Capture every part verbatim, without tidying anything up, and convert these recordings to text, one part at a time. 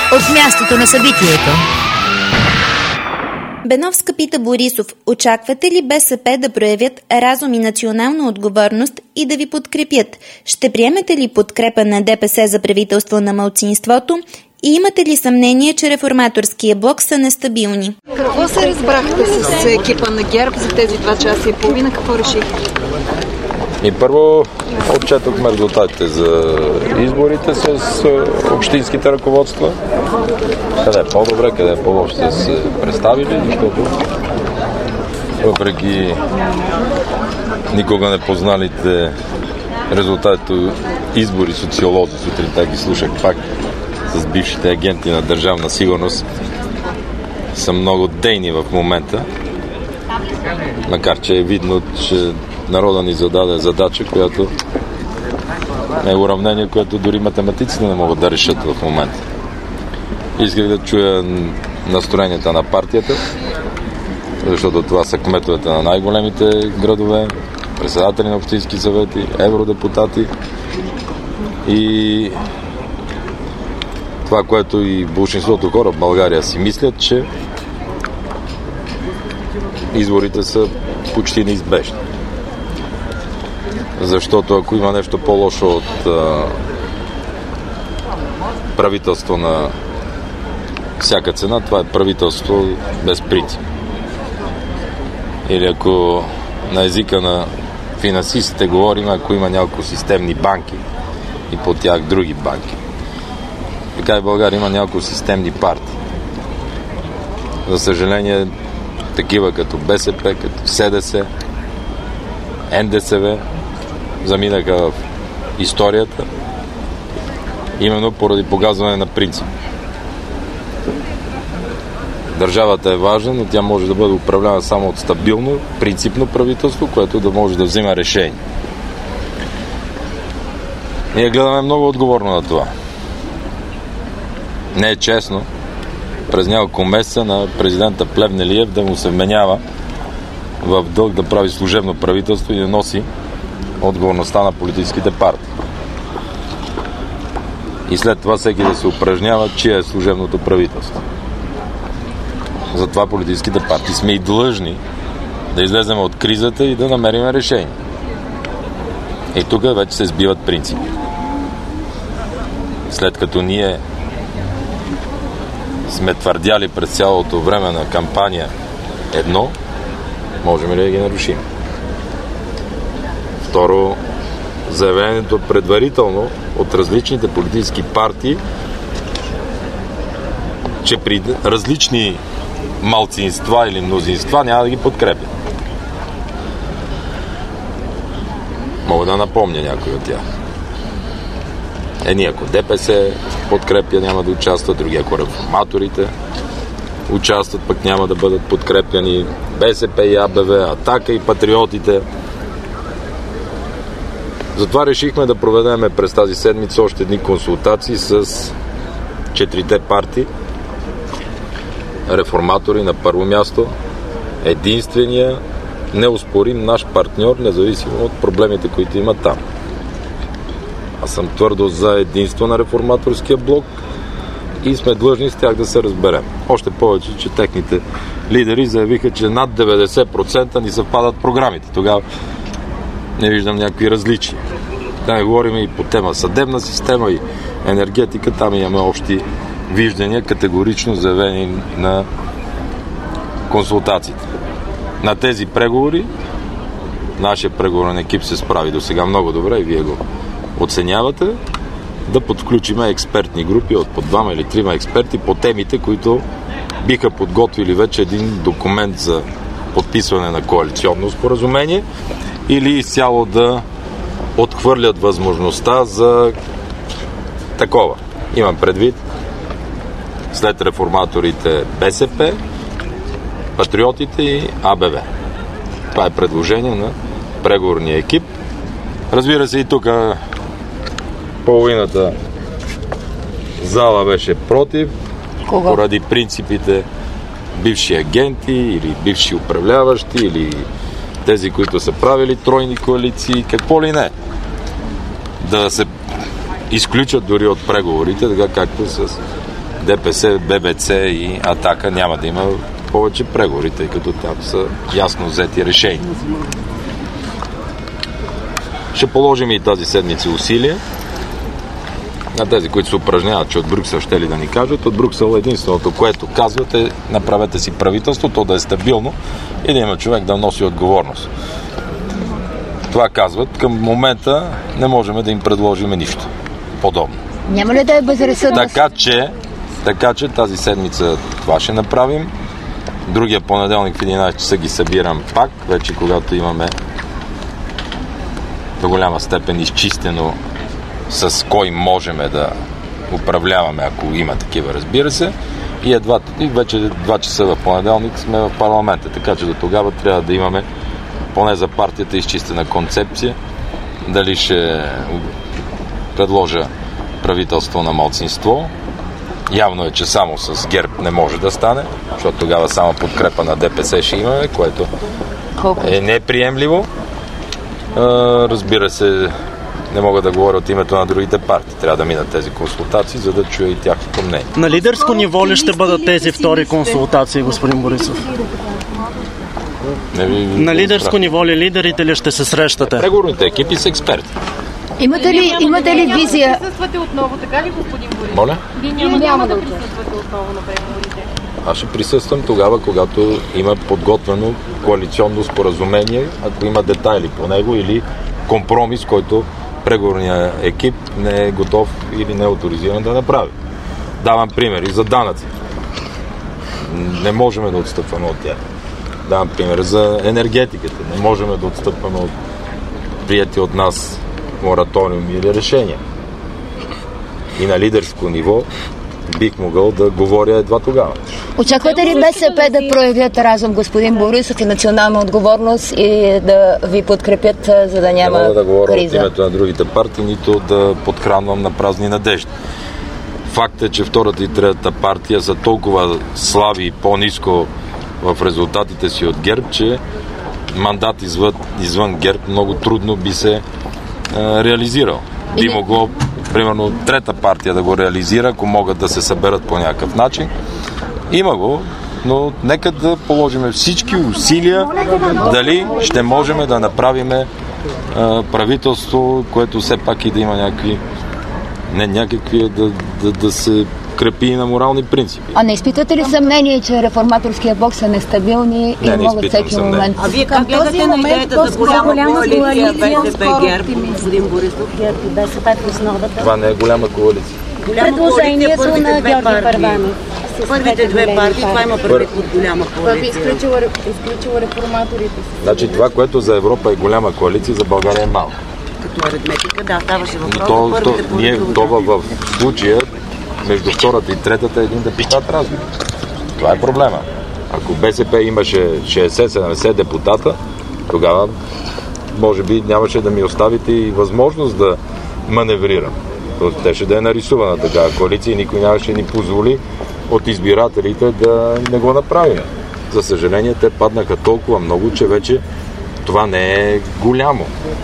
от мястото на събитието. Беновска пита Борисов: очаквате ли БСП да проявят разум и национална отговорност и да ви подкрепят? Ще приемете ли подкрепа на ДПС за правителство на малцинството? И имате ли съмнение, че реформаторския блок са нестабилни? Какво се разбрахте с екипа на ГЕРБ за тези два часа и половина? Какво решихте? И първо отчетохме резултатите за изборите с общинските ръководства. Къде е по-добре, къде е по-лошо са се представили, защото въпреки никога не позналите резултатите избори социолози, сутринта ги слушах пак с бившите агенти на Държавна сигурност, са много дейни в момента, макар че е видно, че народа ни зададе задача, която е уравнение, което дори математиците не могат да решат в момента. Исках да чуя настроенията на партията, защото това са кметовете на най-големите градове, председатели на общински съвети, евродепутати и това, което и большинството хора в България си мислят, че изборите са почти неизбежни. Защото ако има нещо по-лошо от а, правителство на всяка цена, това е правителство без принцип. Или ако на езика на финансистите говорим, ако има няколко системни банки и по тях други банки. Така и в България има няколко системни партии. За съжаление, такива като БСП, като СДС, НДСВ заминаха в историята именно поради погазване на принцип. Държавата е важна, но тя може да бъде управлявана само от стабилно, принципно правителство, което да може да взима решение. Ние гледаме много отговорно на това. Не е честно през няколко месеца на президента Плевнелиев да му се вменява в дълг да прави служебно правителство и да носи отговорността на политическите партии. И след това всеки да се упражнява, чие е служебното правителство. Затова политическите партии сме и длъжни да излезем от кризата и да намерим решение. И тук вече се сбиват принципи. След като ние сме твърдяли през цялото време на кампания едно, можем ли да ги нарушим? Второ, заявлението предварително от различните политически партии, че при различни малцинства или мнозинства няма да ги подкрепят. Мога да напомня някой от тях. Едни ако ДПС подкрепя, няма да участват, други ако реформаторите участват, пък няма да бъдат подкрепяни, БСП и АБВ, Атака и Патриотите. Затова решихме да проведем през тази седмица още едни консултации с четирите партии, реформатори на първо място, единствения неоспорим наш партньор, независимо от проблемите, които има там. Аз съм твърдо за единство на реформаторския блок и сме длъжни с тях да се разберем. Още повече, че техните лидери заявиха, че над деветдесет процента ни съвпадат програмите. Тогава не виждам някакви различия. Да не говорим и по тема съдебна система и енергетика, там имаме общи виждания, категорично заявени на консултациите. На тези преговори нашия преговорен екип се справи до сега много добре и вие го оценявате, да подключим експертни групи от по двама или трима експерти по темите, които биха подготвили вече един документ за подписване на коалиционно споразумение или изцяло да отхвърлят възможността за такова. Имам предвид след реформаторите БСП, Патриотите и АБВ. Това е предложение на преговорния екип. Разбира се, и тук половината зала беше против. Кога? Поради принципите бивши агенти или бивши управляващи или тези, които са правили тройни коалиции, какво ли не. Да се изключат дори от преговорите, така както с ДПС, ББЦ и Атака няма да има повече преговори, тъй като там са ясно взети решения. Ще положим и тази седмица усилия на тези, които се упражняват, че от Брюксел ще ли да ни кажат. От Брюксел единственото, което казват е: направете си правителство, то да е стабилно и да има човек да носи отговорност. Това казват. Към момента не можем да им предложим нищо подобно. Няма ли да е безразсъдно? Така че, така че тази седмица това ще направим. Другия понеделник в единайсет часа ги събирам пак, вече когато имаме до голяма степен изчистено с кой можем да управляваме, ако има такива, разбира се. И едва и вече два часа в понеделник сме в парламента, така че до тогава трябва да имаме поне за партията изчистена концепция. Дали ще предложа правителство на малцинство. Явно е, че само с ГЕРБ не може да стане, защото тогава само подкрепа на ДПС ще имаме, което е неприемливо. Разбира се, не мога да говоря от името на другите партии. Трябва да минат тези консултации, за да чуя и тяхното мнение. На лидерско ниво ли ще бъдат тези втори консултации, господин Борисов? Не ви, на лидерско ниво ли лидерите ли ще се срещате? Преговорните екипи са експерти. Имате ли, имате ли визия? Вие присъствате отново, така ли, господин Борисов? Моля? Вие няма, няма да присъствате отново на преговорите. Аз ще присъствам тогава, когато има подготвено коалиционно споразумение, ако има детайли по него или компромис, който преговорният екип не е готов или не е авторизиран да направи. Давам примери за данъци. Не можем да отстъпваме от тях. Давам пример за енергетиката. Не можем да отстъпваме от приети от нас мораториум или решения. И на лидерско ниво бих могъл да говоря едва тогава. Очаквате ли БСП да проявят разум, господин Борисов, и национална отговорност и да ви подкрепят, за да няма криза? Не мога да говоря от името на другите партии, нито да подхранвам на празни надежди. Факт е, че втората и третата партия са толкова слаби и по-ниско в резултатите си от ГЕРБ, че мандат извън, извън ГЕРБ много трудно би се е, реализирал. Би могло, примерно, трета партия да го реализира, ако могат да се съберат по някакъв начин. Има го, но нека да положим всички усилия дали ще можем да направим е, правителство, което все пак и да има някакви не някакви да, да, да се крепи на морални принципи. А не изпитвате ли съмнение, че реформаторския блок са нестабилни и не, не могат всеки съмнение. момент? А вие как гледате на идеята за голяма коалиция БСП ГЕРБ, господин Борисов? ГЕРБ и БСП в основата. Това не е голяма коалиция. Предложението на Георги Първанов. Първите две партии, това има предвид от голяма коалиция. Изключила реформаторите. Значи това, което за Европа е голяма коалиция, за България е малко. Като аритметика, да, ставаше въпрос. То, то, ние, то в, в случая между втората и третата е един депутат разлика. Това е проблема. Ако БСП имаше шейсет-седемдесет депутата, тогава може би нямаше да ми оставите и възможност да маневрирам. Те ще да е нарисувана такава коалиция и никой нямаше ни позволи от избирателите да не го направим. За съжаление, те паднаха толкова много, че вече това не е голямо.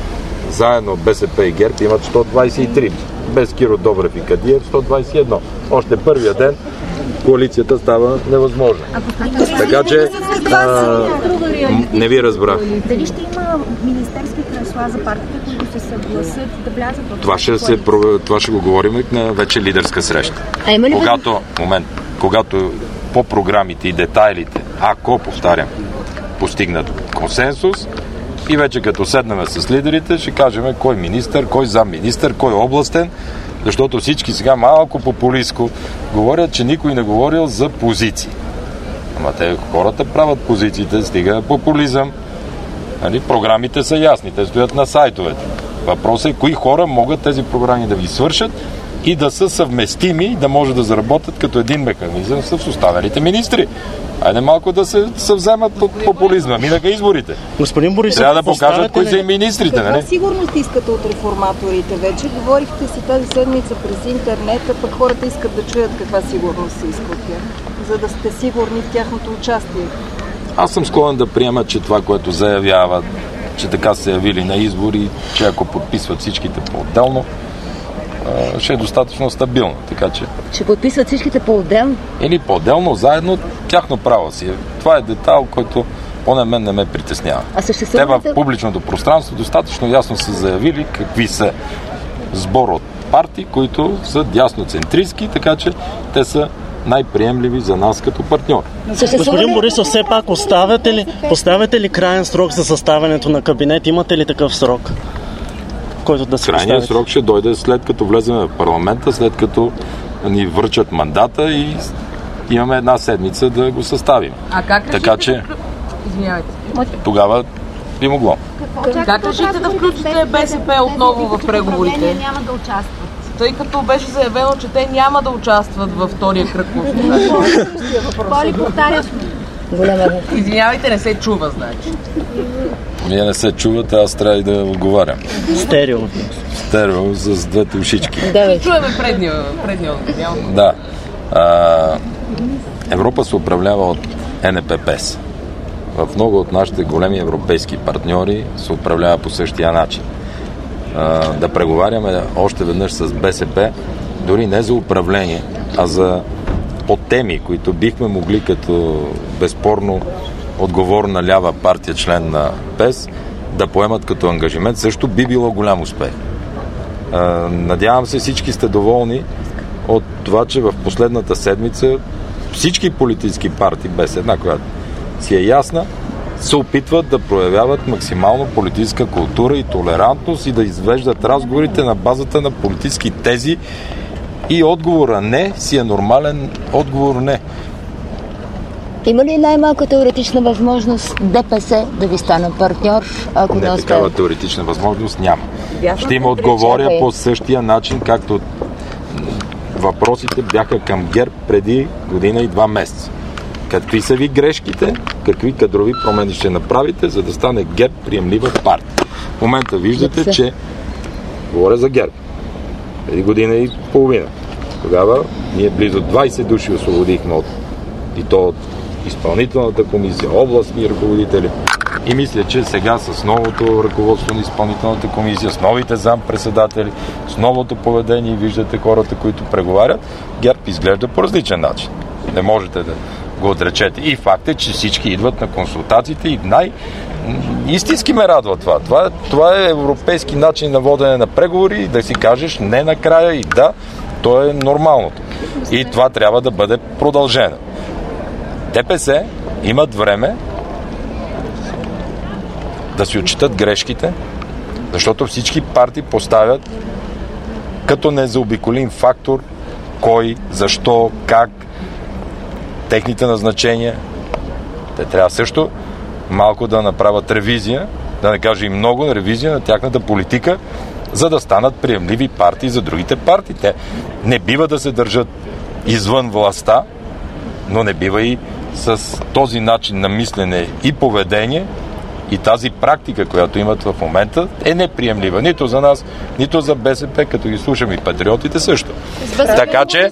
Заедно БСП и ГЕРБ имат сто двадесет и три. Без Киро Добрев и Кадиев сто двадесет и едно. Още първия ден коалицията става невъзможна. Така че а, не ви разбрах. Дали ще има министерски кресла за партиите, които се съгласят да влязат в това ще, се, това ще го говорим на вече лидерска среща. Когато, момент, когато по програмите и детайлите, ако, повтарям, постигнат консенсус, и вече като седнем с лидерите, ще кажем кой министър, кой замминистър, кой областен, защото всички сега малко популистко говорят, че никой не говорил за позиции. Ама те хората правят позициите, стига популизъм. Нали? Програмите са ясни, те стоят на сайтовете. Въпросът е кои хора могат тези програми да ги свършат и да са съвместими, да може да заработят като един механизъм с останалите министри. Айде малко да се съвземат от популизма. Минаха изборите. Господин Борисов, трябва да покажат кои са и министрите. Каква нали? сигурност искате от реформаторите вече? Говорихте си тази седмица през интернет, а пък хората искат да чуят каква сигурност се иска от тях, за да сте сигурни в тяхното участие. Аз съм склонен да приема, че това, което заявяват, че така се явили на избори, че ако подписват всичките по-отделно, ще е достатъчно стабилна. Така че... Ще подписват всичките по-отделно? Или по-отделно, заедно, тяхно право си. Това е детайл, който поне мен не ме притеснява. А съществува... Те в публичното пространство достатъчно ясно са заявили какви са сбор от партии, които са дясноцентристски, така че те са най-приемливи за нас като партньор. Господин Борисов, все пак оставяте ли, поставяте ли краен срок за съставянето на кабинет? Имате ли такъв срок, който да се Крайният срок ще дойде след като влезем в парламента, след като ни връчат мандата и имаме една седмица да го съставим. А как решите? Така че Извинявайте. тогава би могло. Как решите да включите БСП отново в преговорите? Няма да участват. Тъй като беше заявено, че те няма да участват във втория кръг консултации. Боли, повтаряш. Извинявайте, не се чува, значи. Вие не се чувате, аз трябва и да отговарям. Стерео. Стерео с двете ушички. Да, чуваме предния. предния да. А, Европа се управлява от Ен Еп Пе Ес. В много от нашите големи европейски партньори се управлява по същия начин. А, да преговаряме още веднъж с Бе Се Пе, дори не за управление, а за по теми, които бихме могли като безспорно отговорна лява партия, член на Пе Ес, да поемат като ангажимент, също би било голям успех. А, надявам се всички сте доволни от това, че в последната седмица всички политически партии, без една, която си е ясна, се опитват да проявяват максимално политическа култура и толерантност и да извеждат разговорите на базата на политически тези и отговора не си е нормален отговор не. Има ли най-малко теоретична възможност Де Пе Се да ви стане партньор, ако не, не успее? Такава теоретична възможност няма. Ще им отговоря по същия начин, както въпросите бяха към ГЕРБ преди година и два месеца. Какви са ви грешките, какви кадрови промени ще направите, за да стане ГЕРБ приемлива партия. В момента виждате, че говоря за ГЕРБ. Преди година и половина. Тогава ние близо двайсет души освободихме от и то от изпълнителната комисия, областни ръководители. И мисля, че сега с новото ръководство на изпълнителната комисия, с новите зампредседатели, с новото поведение, виждате хората, които преговарят, ГЕРБ изглежда по различен начин. Не можете да го отречете. И факт е, че всички идват на консултациите и най- истински ме радва това. Това е, това е европейски начин на водене на преговори и да си кажеш не накрая и да, то е нормалното. И това трябва да бъде продължено. Де Пе Се имат време да си отчитат грешките, защото всички партии поставят като незаобиколим фактор кой, защо, как, техните назначения. Те трябва също малко да направят ревизия, да не кажа и много ревизия на тяхната политика, за да станат приемливи партии за другите партии. Те не бива да се държат извън властта, но не бива и с този начин на мислене и поведение и тази практика, която имат в момента, е неприемлива. Нито за нас, нито за Бе Се Пе, като ги слушам и патриотите също. Така че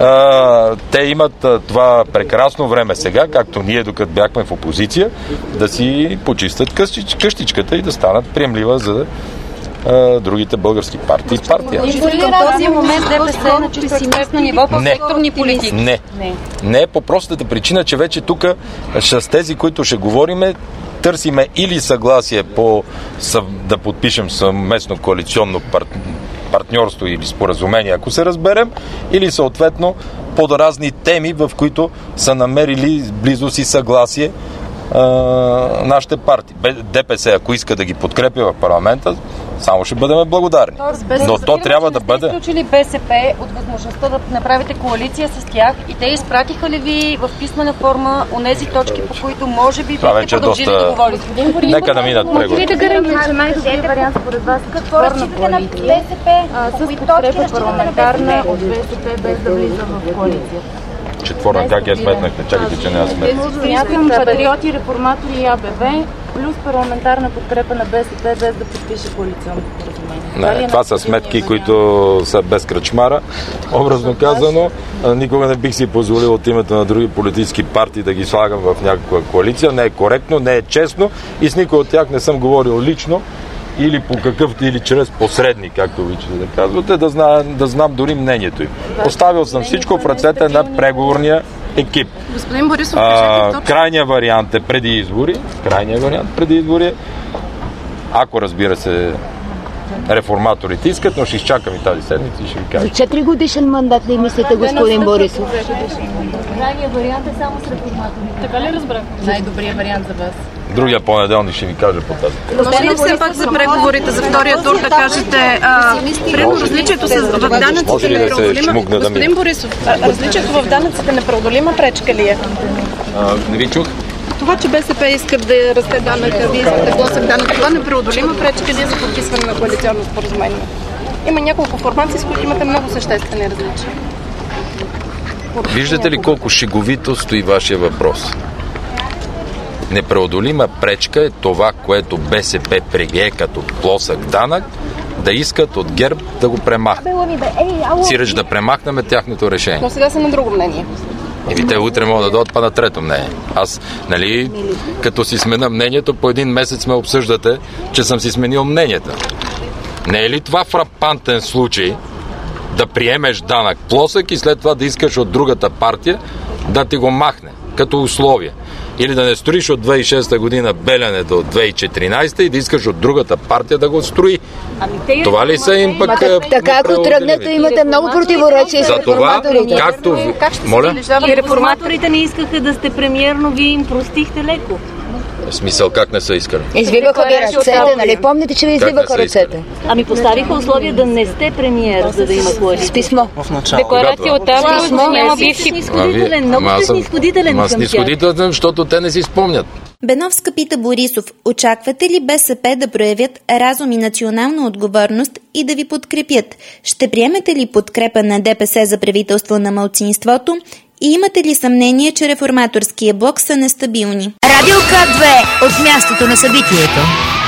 а, те имат а, това прекрасно време сега, както ние докато бяхме в опозиция, да си почистят къщич, къщичката и да станат приемлива за а, другите български партии и партия. И към този момент Де Пе Се на чисто експертно ниво по секторни политики? Не. Не. Не, по простата причина, че вече тук с тези, които ще говориме, търсиме или съгласие по да подпишем съвместно коалиционно пар, партньорство или споразумение, ако се разберем, или съответно под разни теми, в които са намерили близост и съгласие а, нашите партии. Де Пе Се, ако иска да ги подкрепя в парламента, само ще бъдем благодарни. Но то трябва да бъде... Сте изключили Бе Се Пе от възможността да направите коалиция с тях и те изпратиха ли ви в писмена форма онези точки, по които може би това бихте продължили доста... да говорите? Нека да минат преговори. Може ли да гарантирате, че най-добрият вариант според вас какво разчитате на Бе Се Пе? с подкрепа парламентарна от Бе Се Пе без да влиза в коалиция? Четворна, как я сметнахте? Чакайте, че не я сметнах. Смятам патриоти, реформатори и А Бе Ве плюс парламентарна подкрепа на Бе Се Пе без да подпише коалиционно споразумение. Не, това са сметки, които са без кръчмара. Образно казано, никога не бих си позволил от името на други политически партии да ги слагам в някаква коалиция. Не е коректно, не е честно и с никой от тях не съм говорил лично или по какъвто, или чрез посредник, както обичате да казвате, да, зна, да знам дори мнението им. Поставил съм всичко в ръцете на преговорния екип. Господин Борисов, а, крайният вариант е преди избори. Крайният вариант преди избори. Ако, разбира се, реформаторите искат, но ще изчакам и тази седмица и ще ви кажа. За четири годишен мандат ли мислите, господин Борисов? крайният вариант е само с реформаторите. Така ли разбрах? Най-добрият вариант за вас. Другия понеделник ще ви кажа по тази. Може ли все пак за преговорите за втория тур да кажете, примерно различието с в данъците непреодолима? Господин Борисов, различието в данъците непреодолима пречка ли е? Не ви чух? Това, че БСП искат да расте данъка, вие искате плосък данък, това непреодолима пречка ли е за подписване на коалиционно споразумение? Има няколко формации, с които имате много съществени различия. Виждате ли колко шеговито стои вашия въпрос? Непреодолима пречка е това, което БСП прие като плосък данък, да искат от ГЕРБ да го премахнат. Сиреч да премахнем тяхното решение. Но сега са на друго мнение. И те утре могат да дойдат па на трето мнение. Аз, нали, като си смена мнението, по един месец ме обсъждате, че съм си сменил мнението. Не е ли това фрапантен случай да приемеш данък плосък и след това да искаш от другата партия да ти го махне като условие? Или да не строиш от две хиляди и шеста година Белене до две хиляди и четиринадесета и да искаш от другата партия да го строи. Ами това ли са им пък... Так, така, ако тръгнете, имате много противоречия с реформаторите. Както... Как ще Моля? И реформаторите не искаха да сте премиер, но вие им простихте леко. В смисъл, как не са искали? Извиваха ви ръцете, нали помните, че ви извиваха ръцете? Ами поставиха условия да не сте премиер, за да има коалиция. С писмо. Декларация от тази писмо няма бивши. Снисходителен, много сте снисходителен към тях. Снисходителен, защото те не си спомнят. Беновска пита Борисов, очаквате ли БСП да проявят разум и национална отговорност и да ви подкрепят? Ще приемете ли подкрепа на ДПС за правителство на малцинството? И имате ли съмнение, че реформаторския блок са нестабилни? Радио К две от мястото на събитието.